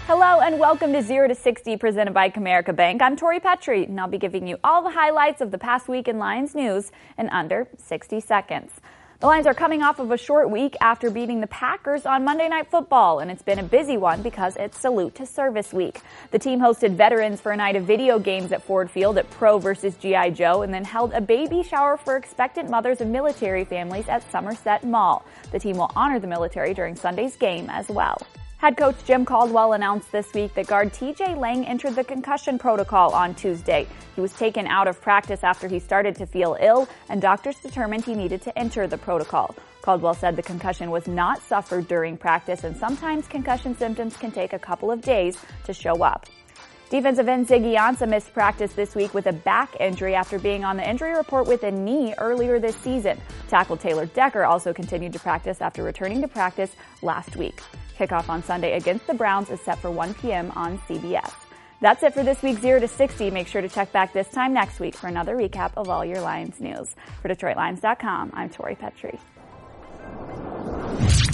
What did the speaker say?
Hello and welcome to 0 to 60 presented by Comerica Bank. I'm Tori Petrie and I'll be giving you all the highlights of the past week in Lions news in under 60 seconds. The Lions are coming off of a short week after beating the Packers on Monday Night Football, and it's been a busy one because it's Salute to Service Week. The team hosted veterans for a night of video games at Ford Field at Pro vs. G.I. Joe and then held a baby shower for expectant mothers of military families at Somerset Mall. The team will honor the military during Sunday's game as well. Head coach Jim Caldwell announced this week that guard TJ Lang entered the concussion protocol on Tuesday. He was taken out of practice after he started to feel ill, and doctors determined he needed to enter the protocol. Caldwell said the concussion was not suffered during practice, and sometimes concussion symptoms can take a couple of days to show up. Defensive end Ziggy Ansah missed practice this week with a back injury after being on the injury report with a knee earlier this season. Tackle Taylor Decker also continued to practice after returning to practice last week. Kickoff on Sunday against the Browns is set for 1 p.m. on CBS. That's it for this week's 0 to 60. Make sure to check back this time next week for another recap of all your Lions news. For DetroitLions.com, I'm Tori Petrie.